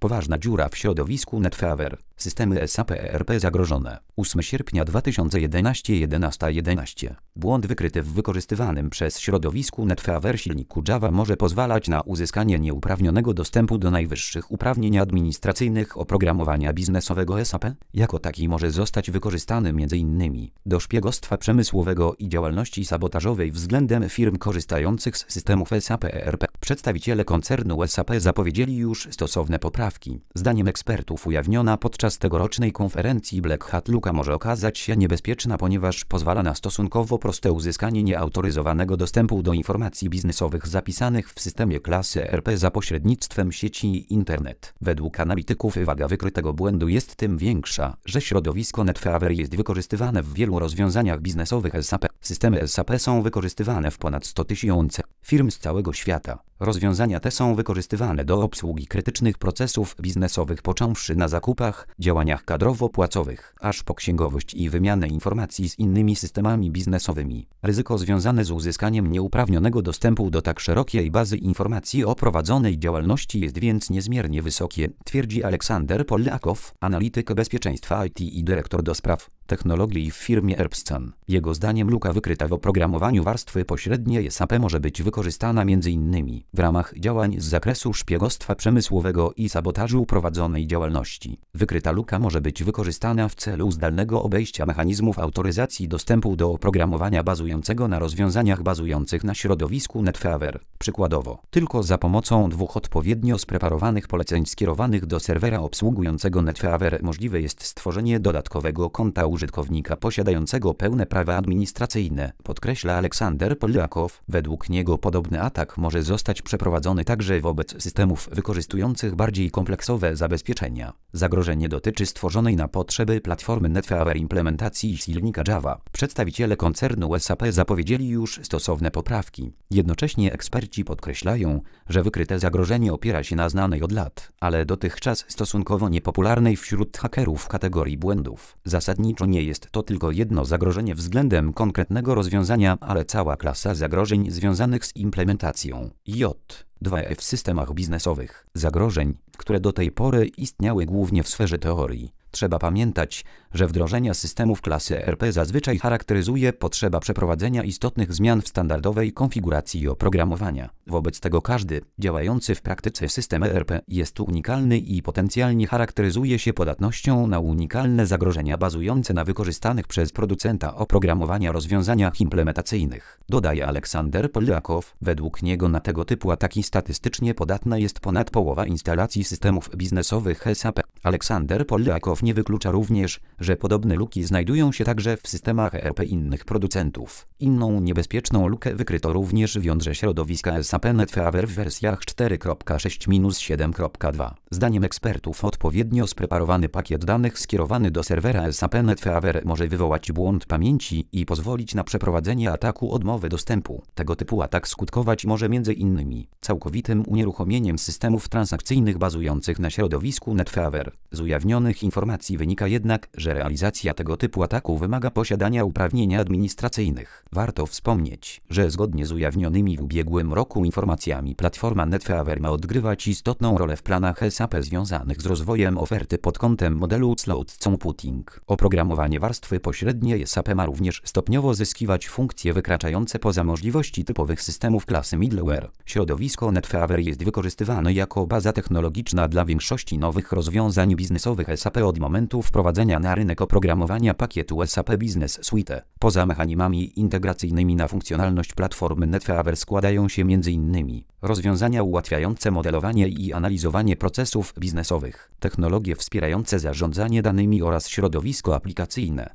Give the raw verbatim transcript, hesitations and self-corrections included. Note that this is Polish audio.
Poważna dziura w środowisku NetFever. Systemy S A P E R P zagrożone. ósmego sierpnia dwa tysiące jedenastego jedenasta jedenaście. Błąd wykryty w wykorzystywanym przez środowisku NetFever silniku Java może pozwalać na uzyskanie nieuprawnionego dostępu do najwyższych uprawnień administracyjnych oprogramowania biznesowego S A P. Jako taki może zostać wykorzystany między innymi do szpiegostwa przemysłowego i działalności sabotażowej względem firm korzystających z systemów S A P E R P. Przedstawiciele koncernu S A P zapowiedzieli już stosowne poprawki. Zdaniem ekspertów ujawniona podczas tegorocznej konferencji Black Hat luka może okazać się niebezpieczna, ponieważ pozwala na stosunkowo proste uzyskanie nieautoryzowanego dostępu do informacji biznesowych zapisanych w systemie klasy E R P za pośrednictwem sieci Internet. Według analityków waga wykrytego błędu jest tym większa, że środowisko NetFever jest wykorzystywane w wielu rozwiązaniach biznesowych S A P. Systemy S A P są wykorzystywane w ponad sto tysięcy firm z całego świata. Rozwiązania te są wykorzystywane do obsługi krytycznych procesów biznesowych, począwszy na zakupach, działaniach kadrowo-płacowych, aż po księgowość i wymianę informacji z innymi systemami biznesowymi. Ryzyko związane z uzyskaniem nieuprawnionego dostępu do tak szerokiej bazy informacji o prowadzonej działalności jest więc niezmiernie wysokie, twierdzi Aleksander Pollakow, analityk bezpieczeństwa I T i dyrektor do spraw technologii w firmie Erbscan. Jego zdaniem luka wykryta w oprogramowaniu warstwy pośredniej S A P może być wykorzystana m.in. w ramach działań z zakresu szpiegostwa przemysłowego i sabotażu prowadzonej działalności. Wykryta luka może być wykorzystana w celu zdalnego obejścia mechanizmów autoryzacji dostępu do oprogramowania bazującego na rozwiązaniach bazujących na środowisku NetFever. Przykładowo, tylko za pomocą dwóch odpowiednio spreparowanych poleceń skierowanych do serwera obsługującego NetFever możliwe jest stworzenie dodatkowego konta użytkownika posiadającego pełne prawa administracyjne, podkreśla Aleksander Pollakow. Według niego podobny atak może zostać przeprowadzony także wobec systemów wykorzystujących bardziej kompleksowe zabezpieczenia. Zagrożenie dotyczy stworzonej na potrzeby platformy NetFever implementacji silnika Java. Przedstawiciele koncernu S A P zapowiedzieli już stosowne poprawki. Jednocześnie eksperci podkreślają, że wykryte zagrożenie opiera się na znanej od lat, ale dotychczas stosunkowo niepopularnej wśród hakerów kategorii błędów. Zasadniczo nie jest to tylko jedno zagrożenie względem konkretnego rozwiązania, ale cała klasa zagrożeń związanych z implementacją J dwa E w systemach biznesowych. Zagrożeń, które do tej pory istniały głównie w sferze teorii. Trzeba pamiętać, że wdrożenia systemów klasy E R P zazwyczaj charakteryzuje potrzeba przeprowadzenia istotnych zmian w standardowej konfiguracji oprogramowania. Wobec tego każdy działający w praktyce system E R P jest unikalny i potencjalnie charakteryzuje się podatnością na unikalne zagrożenia bazujące na wykorzystanych przez producenta oprogramowania rozwiązaniach implementacyjnych. Dodaje Aleksander Pollakow. Według niego na tego typu ataki statystycznie podatna jest ponad połowa instalacji systemów biznesowych S A P. Aleksander Pollakow nie wyklucza również, że podobne luki znajdują się także w systemach E R P innych producentów. Inną niebezpieczną lukę wykryto również w jądrze środowiska S A P NetFever w wersjach cztery kropka sześć siedem kropka dwa. Zdaniem ekspertów odpowiednio spreparowany pakiet danych skierowany do serwera S A P NetFever może wywołać błąd pamięci i pozwolić na przeprowadzenie ataku odmowy dostępu. Tego typu atak skutkować może m.in. całkowitym unieruchomieniem systemów transakcyjnych bazujących na środowisku NetFever. Z ujawnionych informacji wynika jednak, że realizacja tego typu ataku wymaga posiadania uprawnień administracyjnych. Warto wspomnieć, że zgodnie z ujawnionymi w ubiegłym roku informacjami platforma NetFever ma odgrywać istotną rolę w planach S A P związanych z rozwojem oferty pod kątem modelu Cloud Computing. Oprogramowanie warstwy pośredniej S A P ma również stopniowo zyskiwać funkcje wykraczające poza możliwości typowych systemów klasy middleware. Środowisko NetFever jest wykorzystywane jako baza technologiczna dla większości nowych rozwiązań biznesowych S A P od momentu wprowadzenia na rynek oprogramowania pakietu S A P Business Suite. Poza mechanizmami integracyjnymi na funkcjonalność platformy NetFever składają się m.in. rozwiązania ułatwiające modelowanie i analizowanie procesów biznesowych, technologie wspierające zarządzanie danymi oraz środowisko aplikacyjne.